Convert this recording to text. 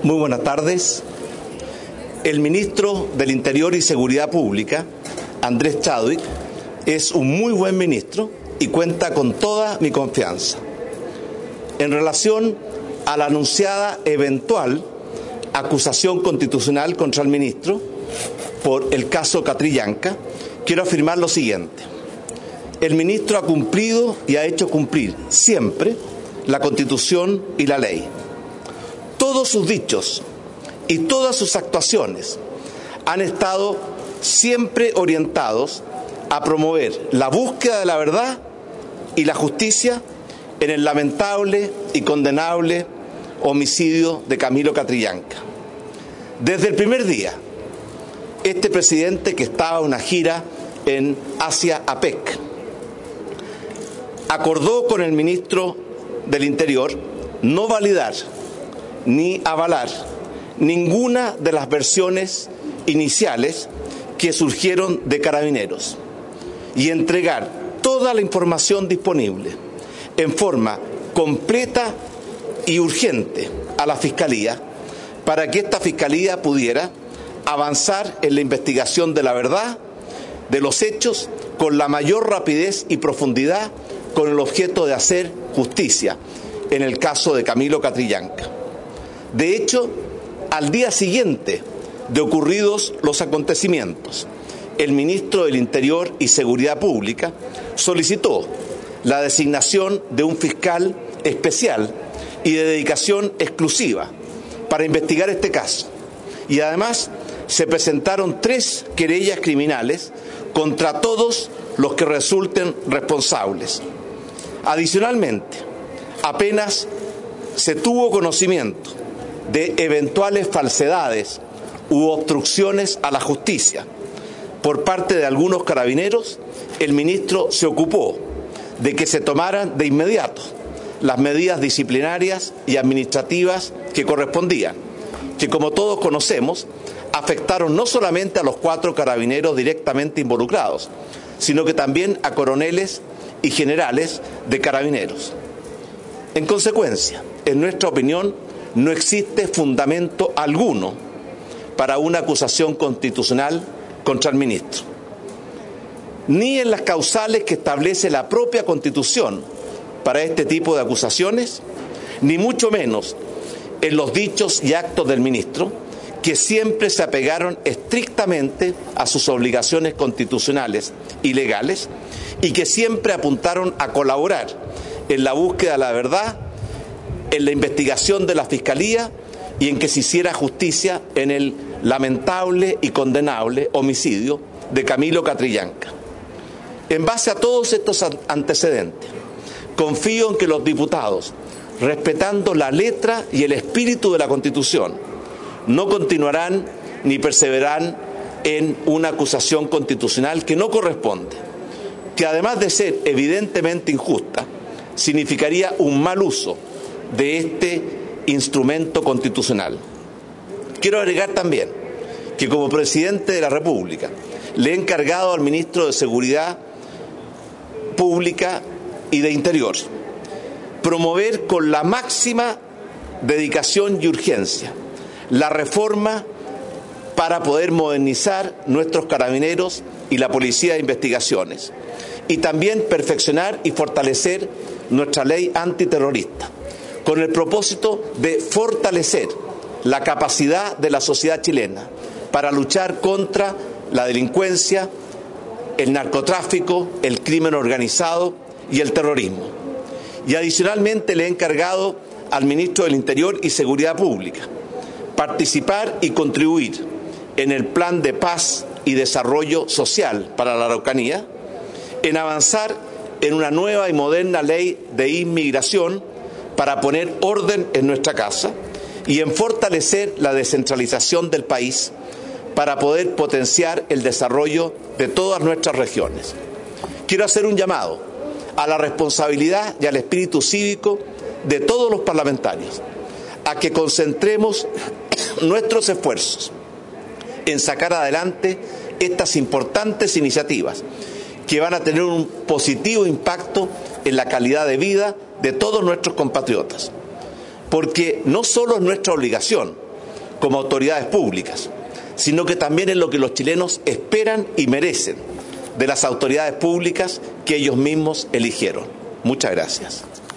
Muy buenas tardes. El ministro del Interior y Seguridad Pública, Andrés Chadwick, es un muy buen ministro y cuenta con toda mi confianza. En relación a la anunciada eventual acusación constitucional contra el ministro por el caso Catrillanca, quiero afirmar lo siguiente. El ministro ha cumplido y ha hecho cumplir siempre la Constitución y la ley. Todos sus dichos y todas sus actuaciones han estado siempre orientados a promover la búsqueda de la verdad y la justicia en el lamentable y condenable homicidio de Camilo Catrillanca. Desde el primer día, este presidente, que estaba en una gira en Asia APEC, acordó con el ministro del Interior no validar ni avalar ninguna de las versiones iniciales que surgieron de Carabineros y entregar toda la información disponible en forma completa y urgente a la Fiscalía para que esta Fiscalía pudiera avanzar en la investigación de la verdad, de los hechos, con la mayor rapidez y profundidad, con el objeto de hacer justicia en el caso de Camilo Catrillanca. De hecho, al día siguiente de ocurridos los acontecimientos, el ministro del Interior y Seguridad Pública solicitó la designación de un fiscal especial y de dedicación exclusiva para investigar este caso. Y además se presentaron 3 querellas criminales contra todos los que resulten responsables. Adicionalmente, apenas se tuvo conocimiento de eventuales falsedades u obstrucciones a la justicia por parte de algunos carabineros, el ministro se ocupó de que se tomaran de inmediato las medidas disciplinarias y administrativas que correspondían, que, como todos conocemos, afectaron no solamente a los 4 carabineros directamente involucrados, sino que también a coroneles y generales de carabineros. En consecuencia, en nuestra opinión, no existe fundamento alguno para una acusación constitucional contra el ministro, ni en las causales que establece la propia Constitución para este tipo de acusaciones, ni mucho menos en los dichos y actos del ministro, que siempre se apegaron estrictamente a sus obligaciones constitucionales y legales y que siempre apuntaron a colaborar en la búsqueda de la verdad, en la investigación de la Fiscalía y en que se hiciera justicia en el lamentable y condenable homicidio de Camilo Catrillanca. En base a todos estos antecedentes, confío en que los diputados, respetando la letra y el espíritu de la Constitución, no continuarán ni perseverarán en una acusación constitucional que no corresponde, que además de ser evidentemente injusta, significaría un mal uso de este instrumento constitucional. Quiero agregar también que, como presidente de la República, le he encargado al ministro de Seguridad Pública y de Interior promover con la máxima dedicación y urgencia la reforma para poder modernizar nuestros carabineros y la Policía de Investigaciones, y también perfeccionar y fortalecer nuestra ley antiterrorista, con el propósito de fortalecer la capacidad de la sociedad chilena para luchar contra la delincuencia, el narcotráfico, el crimen organizado y el terrorismo. Y adicionalmente le he encargado al ministro del Interior y Seguridad Pública participar y contribuir en el Plan de Paz y Desarrollo Social para la Araucanía, en avanzar en una nueva y moderna ley de inmigración para poner orden en nuestra casa y en fortalecer la descentralización del país para poder potenciar el desarrollo de todas nuestras regiones. Quiero hacer un llamado a la responsabilidad y al espíritu cívico de todos los parlamentarios, a que concentremos nuestros esfuerzos en sacar adelante estas importantes iniciativas que van a tener un positivo impacto en la calidad de vida de todos nuestros compatriotas. Porque no solo es nuestra obligación, como autoridades públicas, sino que también en lo que los chilenos esperan y merecen de las autoridades públicas que ellos mismos eligieron. Muchas gracias.